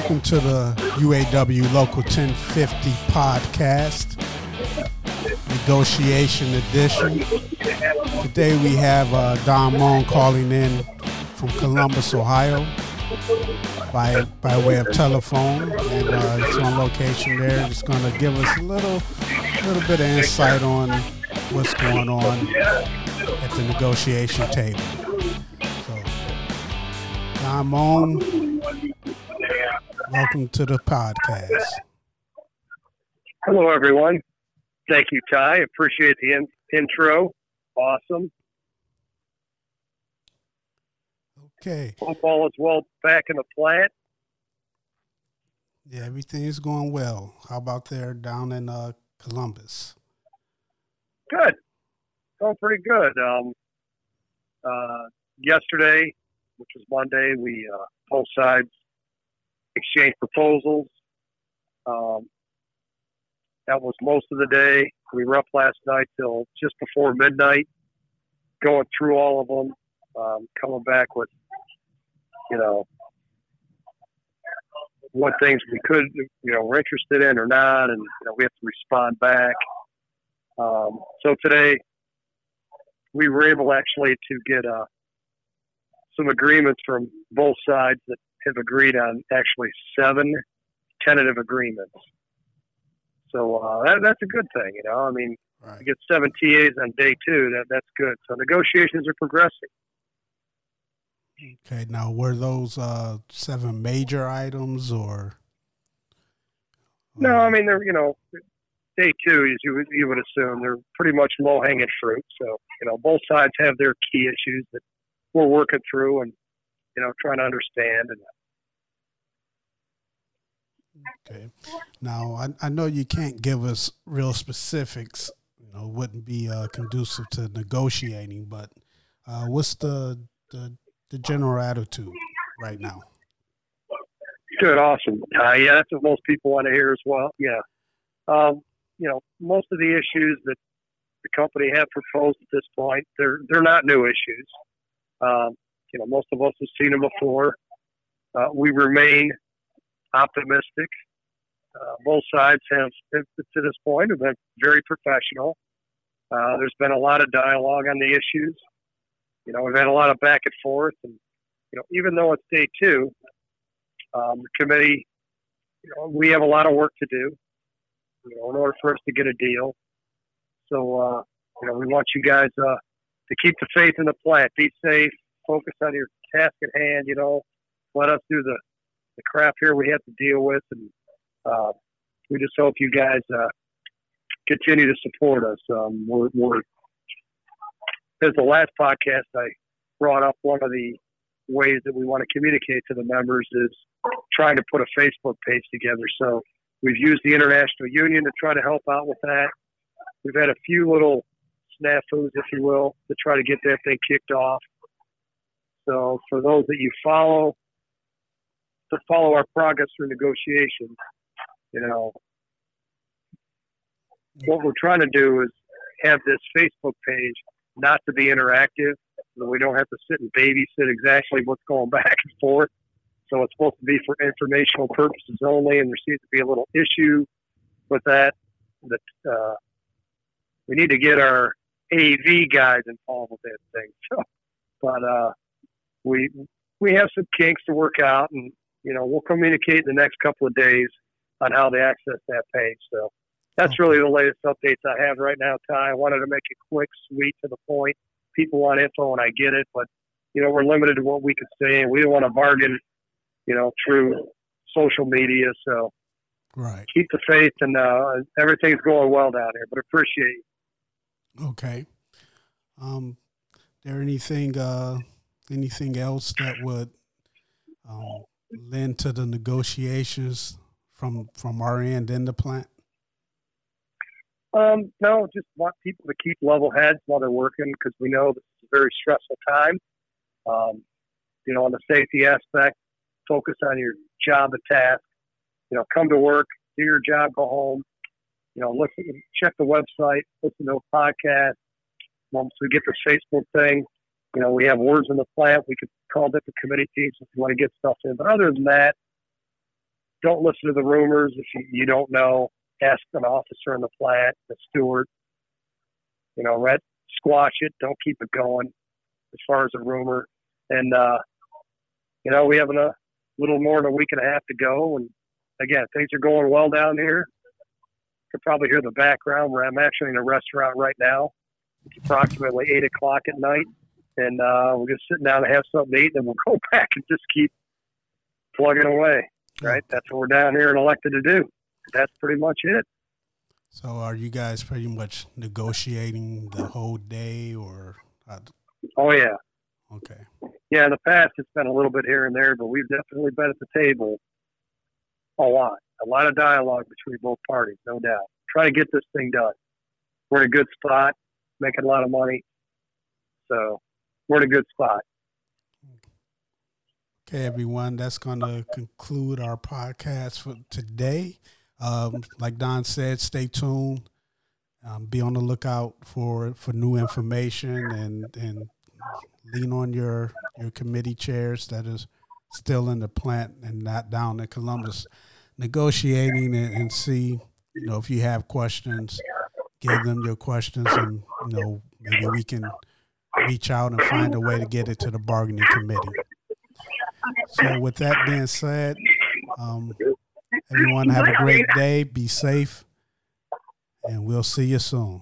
Welcome to the UAW Local 1050 podcast, negotiation edition. Today we have Don Moan calling in from Columbus, Ohio, by way of telephone, and he's on location there. He's going to give us a little bit of insight on what's going on at the negotiation table. So, Don Moan, welcome to the podcast. Hello, everyone. Thank you, Ty. Appreciate the intro. Awesome. Okay. Hope all is well back in the plant. Yeah, everything's going well. How about there down in Columbus? Good. Going pretty good. Yesterday, which was Monday, we both sides exchanged proposals. That was most of the day. We were up last night till just before midnight, going through all of them, coming back with, what things we could, we're interested in or not, and we have to respond back. So today, we were able actually to get some agreements from both sides that have agreed on actually 7 tentative agreements. So that's a good thing, Right. To get 7 TAs on day 2, that's good. So negotiations are progressing. Okay. Now, were those 7 major items or? No, they're, day 2, as you would assume, they're pretty much low-hanging fruit. So, both sides have their key issues that we're working through and, trying to understand. Okay. Now, I know you can't give us real specifics, wouldn't be conducive to negotiating, but what's the general attitude right now? Good, awesome. Yeah, that's what most people want to hear as well. Yeah. Most of the issues that the company have proposed at this point, they're not new issues. Most of us have seen them before. We remain optimistic. Both sides have, to this point, have been very professional. There's been a lot of dialogue on the issues. We've had a lot of back and forth, and even though it's day 2, the committee, we have a lot of work to do, in order for us to get a deal. So, we want you guys to keep the faith in the plant, be safe, focus on your task at hand. Let us do the crap here we have to deal with, and we just hope you guys continue to support us. We're as the last podcast I brought up, one of the ways that we want to communicate to the members is trying to put a Facebook page together. So we've used the International Union to try to help out with that. We've had a few little snafus, if you will, to try to get that thing kicked off. So for those that you follow our progress through negotiations, what we're trying to do is have this Facebook page not to be interactive, so we don't have to sit and babysit exactly what's going back and forth. So it's supposed to be for informational purposes only, and there seems to be a little issue with that we need to get our AV guys involved with that thing. So, but we have some kinks to work out, and we'll communicate in the next couple of days on how to access that page. So that's really the latest updates I have right now, Ty. I wanted to make it quick, sweet, to the point. People want info, and I get it, but we're limited to what we can say, and we don't want to bargain, through social media. So right. Keep the faith, and everything's going well down here. But appreciate you. Okay. There anything else that would lend to the negotiations from our end in the plant? No, just want people to keep level heads while they're working, because we know this is a very stressful time. On the safety aspect, focus on your job and task. Come to work, do your job, go home. Listen, check the website, listen to a podcast. Once we get the Facebook thing, we have words in the plant. We could call different committee teams if you want to get stuff in. But other than that, don't listen to the rumors. If you don't know, ask an officer in the plant, the steward. Squash it. Don't keep it going as far as a rumor. And, we have a little more than a week and a half to go. And, again, things are going well down here. You can probably hear the background where I'm actually in a restaurant right now. It's approximately 8 o'clock at night. And we're just sitting down to have something to eat, and we'll go back and just keep plugging away, right? That's what we're down here and elected to do. That's pretty much it. So are you guys pretty much negotiating the whole day or? Oh, yeah. Okay. Yeah, in the past it's been a little bit here and there, but we've definitely been at the table a lot. A lot of dialogue between both parties, no doubt. Try to get this thing done. We're in a good spot, making a lot of money. So we're in a good spot. Okay, everyone, that's going to conclude our podcast for today. Like Don said, stay tuned. Be on the lookout for new information and lean on your committee chairs that is still in the plant and not down in Columbus negotiating and see, if you have questions, give them your questions and, maybe we can reach out and find a way to get it to the bargaining committee. So with that being said, everyone have a great day. Be safe, and we'll see you soon.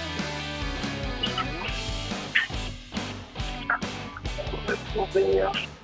This will be